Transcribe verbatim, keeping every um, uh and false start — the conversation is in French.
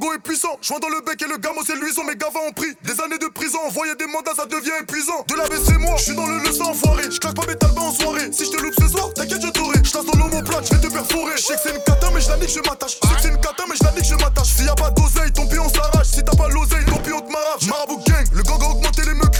gongo est puissant. Joint dans le bec et le gamo c'est luisant. Mes gavas ont pris des années de prison. Envoyer des mandats ça devient épuisant. De la c'est moi, j'suis dans le leçon enfoiré. J'claque pas mes talbans en soirée. Si j'te loupe ce soir, t'inquiète je t'aurai. J'tasse dans l'homoplate, j'vais te perforer. J'sais que c'est une cata mais j'la nique je m'attache. J'sais que c'est une cata mais j'la nique je m'attache. S'il y a pas d'oseille, ton pion s'arrache. Si t'as pas l'oseille, ton pion te m'arrache. Marabout gang, le gang a augmenté les mecs.